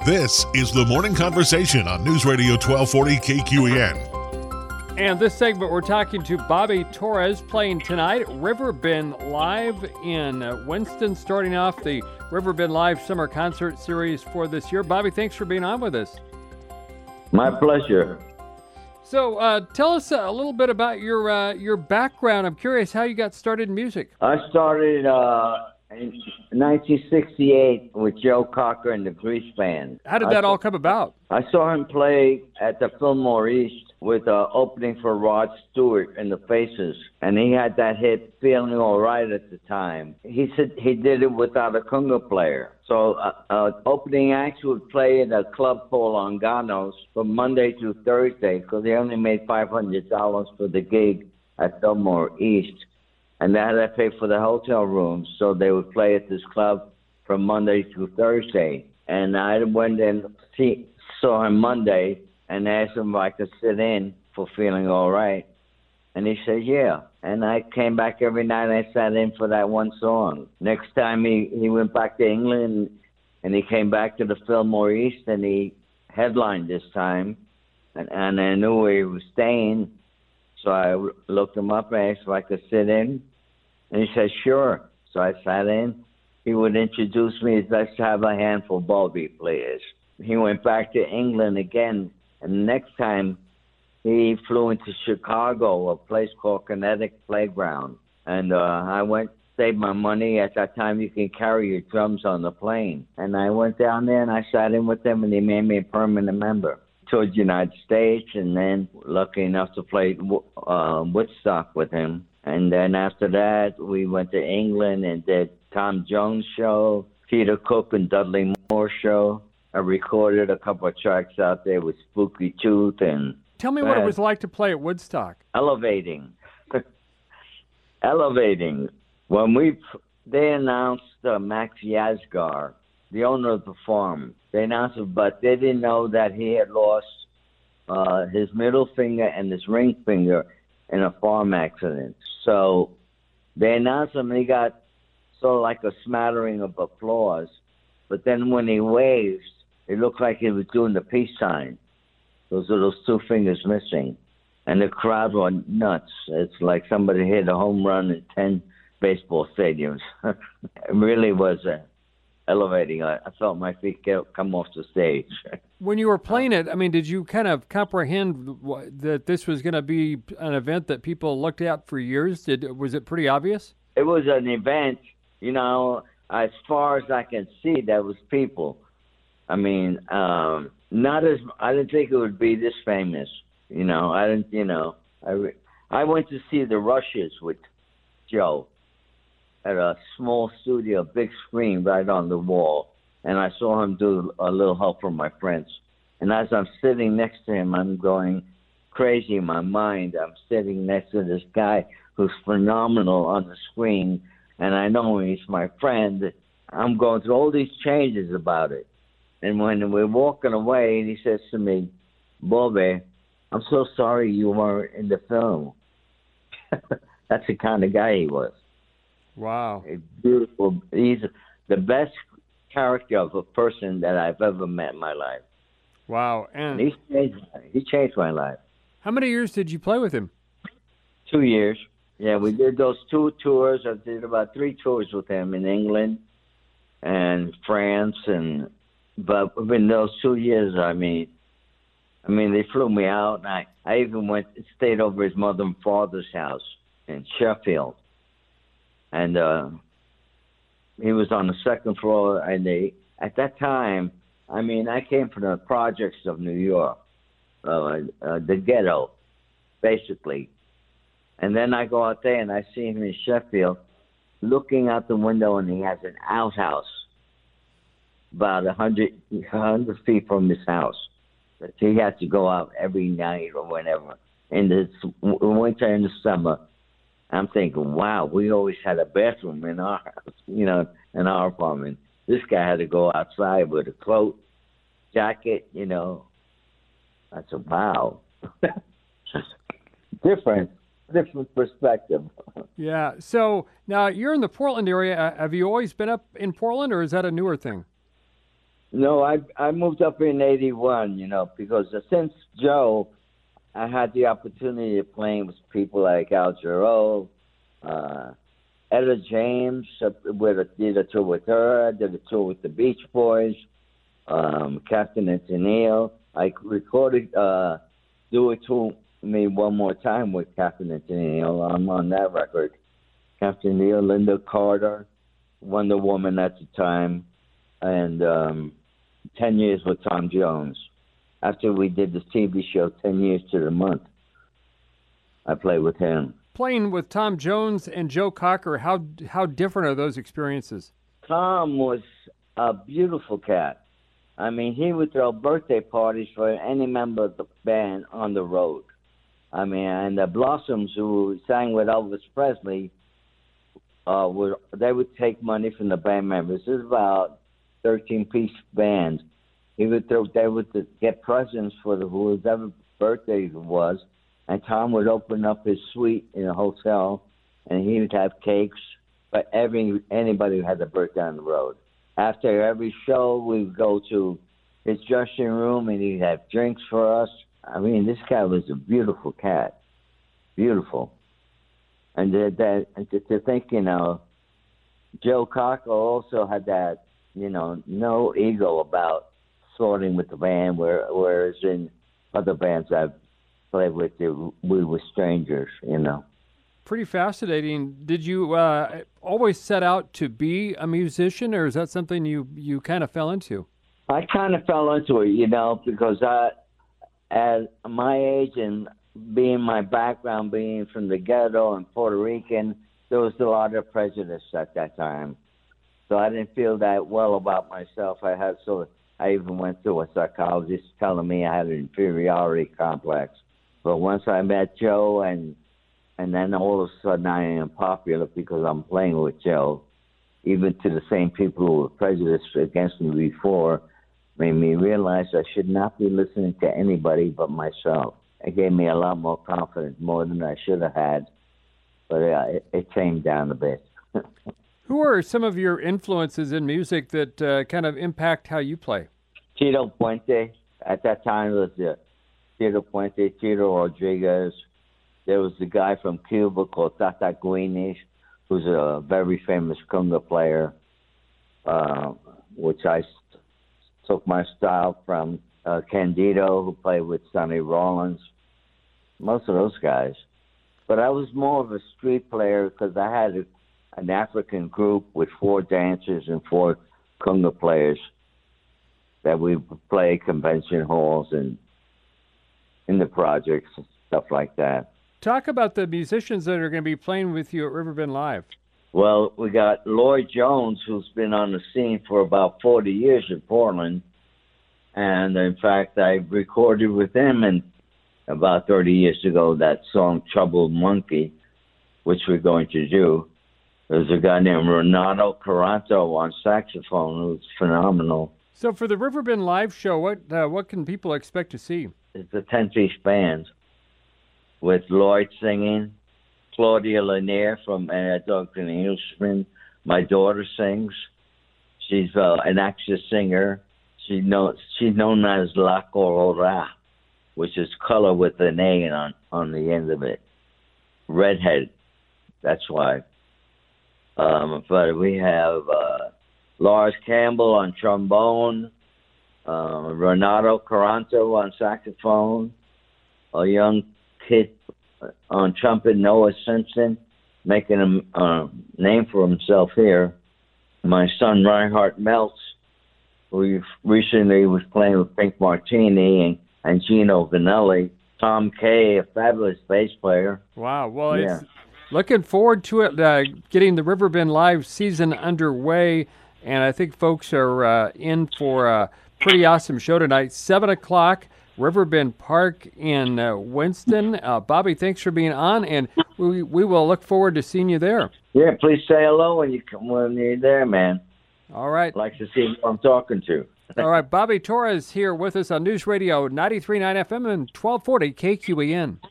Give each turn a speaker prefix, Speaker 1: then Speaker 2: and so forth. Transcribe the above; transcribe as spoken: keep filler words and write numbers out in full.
Speaker 1: This is the Morning Conversation on News Radio twelve forty K Q E N.
Speaker 2: And this segment, we're talking to Bobby Torres, playing tonight Riverbend Live in uh, Winston, starting off the Riverbend Live Summer Concert Series for this year. Bobby, thanks for being on with us.
Speaker 3: My pleasure.
Speaker 2: So uh, tell us a little bit about your uh, your background. I'm curious how you got started in music.
Speaker 3: I started uh, in nineteen sixty-eight with Joe Cocker and the Grease Band.
Speaker 2: How did that
Speaker 3: I,
Speaker 2: all come about?
Speaker 3: I saw him play at the Fillmore East with uh, opening for Rod Stewart in the Faces, and he had that hit "Feeling All Right" at the time. He said he did it without a conga player. So uh, uh, opening acts would play at a club called Longanos from Monday through Thursday because they only made five hundred dollars for the gig at Fillmore East, and they had to pay for the hotel rooms. So they would play at this club from Monday through Thursday. And I went and see, saw him Monday and asked him if I could sit in for Feeling All Right. And he said, yeah. And I came back every night and I sat in for that one song. Next time he, he went back to England and he came back to the Fillmore East and he headlined this time. And, and I knew where he was staying. So I looked him up and asked if I could sit in. And he said, sure. So I sat in. He would introduce me as let's have a handful, Bobby, please. He went back to England again. And the next time, he flew into Chicago, a place called Kinetic Playground. And uh, I went, saved my money. At that time, you can carry your drums on the plane. And I went down there and I sat in with them, and they made me a permanent member. Toured the United States, and then lucky enough to play uh, Woodstock with him. And then after that, we went to England and did Tom Jones show, Peter Cook and Dudley Moore show. I recorded a couple of tracks out there with Spooky Tooth and...
Speaker 2: Tell me what it was like to play at Woodstock.
Speaker 3: Elevating. Elevating. When we... They announced uh, Max Yasgar, the owner of the farm. They announced it, but they didn't know that he had lost uh, his middle finger and his ring finger in a farm accident. So they announced him and he got sort of like a smattering of applause. But then when he waved, it looked like he was doing the peace sign. Those are those two fingers missing. And the crowd went nuts. It's like somebody hit a home run in ten baseball stadiums. It really was uh, elevating. I, I felt my feet get, come off the stage.
Speaker 2: When you were playing it, I mean, did you kind of comprehend that this was going to be an event that people looked at for years? Did Was it pretty obvious?
Speaker 3: It was an event, you know, as far as I can see, there was people. I mean, um, not as, I didn't think it would be this famous, you know, I didn't, you know, I, I went to see the Rushes with Joe at a small studio, big screen right on the wall. And I saw him do a little help from my friends. And as I'm sitting next to him, I'm going crazy in my mind. I'm sitting next to this guy who's phenomenal on the screen. And I know he's my friend. I'm going through all these changes about it. And when we're walking away, he says to me, Bobby, I'm so sorry you weren't in the film. That's the kind of guy he was.
Speaker 2: Wow.
Speaker 3: A beautiful. He's the best character of a person that I've ever met in my life.
Speaker 2: Wow. And
Speaker 3: he changed, he changed my life.
Speaker 2: How many years did you play with him?
Speaker 3: Two years. Yeah, we did those two tours. I did about three tours with him in England and France, and but in those two years, I mean, I mean, they flew me out, and I, I even went stayed over his mother and father's house in Sheffield, and uh, he was on the second floor. And they, at that time, I mean, I came from the projects of New York, uh, uh, the ghetto, basically. And then I go out there and I see him in Sheffield looking out the window, and he has an outhouse about a hundred, hundred feet from his house. But he had to go out every night or whenever. In the winter and the summer, I'm thinking, wow, we always had a bathroom in our house, you know, in our apartment. This guy had to go outside with a coat, jacket, you know. I said, wow. Different. Different perspective.
Speaker 2: Yeah. So now you're in the Portland area. Have you always been up in Portland, or is that a newer thing?
Speaker 3: No, I I moved up in eighty-one, you know, because since Joe, I had the opportunity of playing with people like Al Jarreau, uh, Etta James, uh, with a, did a tour with her, I did a tour with the Beach Boys, um, Captain and Tennille. I recorded uh, Do It To Me One More Time with Captain and Tennille. I'm on that record. Captain Neil, Linda Carter, Wonder Woman at the time, and um, ten years with Tom Jones. After we did this T V show, ten years to the month, I played with him.
Speaker 2: Playing with Tom Jones and Joe Cocker, how how different are those experiences?
Speaker 3: Tom was a beautiful cat. I mean, he would throw birthday parties for any member of the band on the road. I mean, and the Blossoms, who sang with Elvis Presley, uh, would they would take money from the band members. It was about thirteen-piece band. He would throw, they would get presents for the whoever birthday it was, and Tom would open up his suite in a hotel, and he would have cakes for every anybody who had a birthday on the road. After every show, we would go to his dressing room, and he'd have drinks for us. I mean, this cat was a beautiful cat, beautiful. And that, that and to, to think, you know, Joe Cocker also had that, you know, no ego about sorting with the band, where, whereas in other bands I've played with, we were strangers, you know.
Speaker 2: Pretty fascinating. Did you uh, always set out to be a musician, or is that something you, you kind of fell into?
Speaker 3: I kind of fell into it, you know, because I, at my age and being my background, being from the ghetto and Puerto Rican, there was a lot of prejudice at that time. So I didn't feel that well about myself. I had sort of, I even went to a psychologist telling me I had an inferiority complex. But once I met Joe, and and then all of a sudden I am popular because I'm playing with Joe, even to the same people who were prejudiced against me before, made me realize I should not be listening to anybody but myself. It gave me a lot more confidence, more than I should have had. But uh, it, it came down a bit.
Speaker 2: Who are some of your influences in music that uh, kind of impact how you play?
Speaker 3: Tito Puente. At that time, it was uh, Tito Puente, Tito Rodriguez. There was a guy from Cuba called Tata Guinness, who's a very famous conga player, uh, which I st- took my style from. Uh, Candido, who played with Sonny Rollins. Most of those guys. But I was more of a street player because I had a an African group with four dancers and four conga players that we would play convention halls and in the projects and stuff like that.
Speaker 2: Talk about the musicians that are going to be playing with you at Riverbend Live.
Speaker 3: Well, we got Lloyd Jones, who's been on the scene for about forty years in Portland. And in fact, I recorded with him and about thirty years ago that song Troubled Monkey, which we're going to do. There's a guy named Renato Caranto on saxophone who's phenomenal.
Speaker 2: So for the Riverbend Live show, what uh, what can people expect to see?
Speaker 3: It's a ten-piece band with Lloyd singing, Claudia Lanier from uh, Duncan Hillsman. My daughter sings. She's uh, an actress singer. She knows, she's known as La Colora, which is color with an A on, on the end of it. Redhead, that's why. Um, but we have uh, Lars Campbell on trombone, uh, Renato Caranto on saxophone, a young kid on trumpet, Noah Simpson, making a uh, name for himself here. My son Reinhard Meltz, who recently was playing with Pink Martini, and, and Gino Vanelli. Tom Kay, a fabulous bass player.
Speaker 2: Wow. Well,
Speaker 3: yeah.
Speaker 2: It's looking forward to it, uh, getting the Riverbend Live season underway, and I think folks are uh, in for a pretty awesome show tonight. seven o'clock, Riverbend Park in uh, Winston. Uh, Bobby, thanks for being on, and we we will look forward to seeing you there.
Speaker 3: Yeah, please say hello when you come when you're there, man.
Speaker 2: All right.
Speaker 3: I'd like to see who I'm talking to.
Speaker 2: All right, Bobby Torres here with us on News Radio ninety-three point nine F M and twelve forty K Q E N.